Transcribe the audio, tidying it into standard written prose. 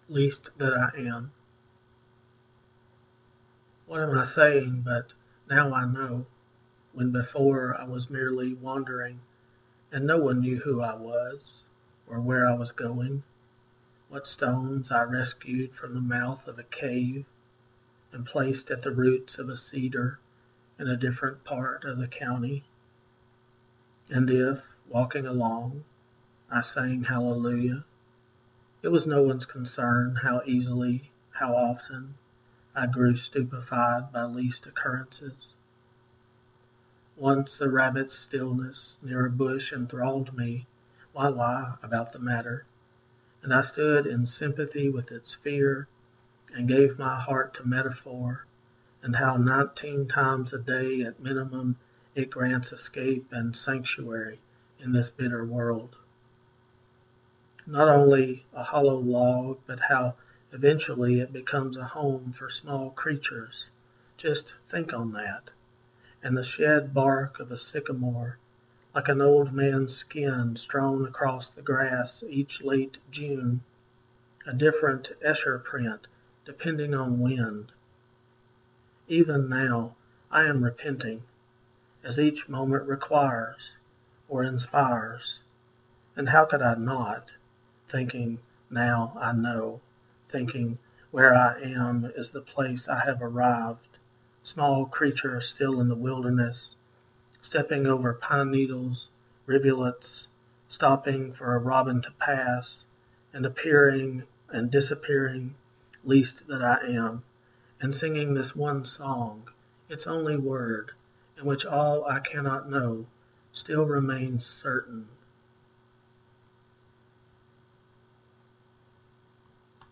least that I am. What am I saying but now I know, when before I was merely wandering, and no one knew who I was, or where I was going, what stones I rescued from the mouth of a cave, and placed at the roots of a cedar in a different part of the county. And if, walking along, I sang hallelujah, it was no one's concern how easily, how often, I grew stupefied by least occurrences. Once a rabbit's stillness near a bush enthralled me. Why lie about the matter? And I stood in sympathy with its fear, and gave my heart to metaphor, and how 19 times a day at minimum it grants escape and sanctuary in this bitter world. Not only a hollow log, but how eventually it becomes a home for small creatures. Just think on that. And the shed bark of a sycamore, like an old man's skin strewn across the grass each late June, a different Escher print depending on wind. Even now I am repenting, as each moment requires or inspires. And how could I not, thinking now I know, thinking where I am is the place I have arrived, small creature still in the wilderness, stepping over pine needles, rivulets, stopping for a robin to pass, and appearing and disappearing, least that I am, and singing this one song, its only word, in which all I cannot know still remains certain.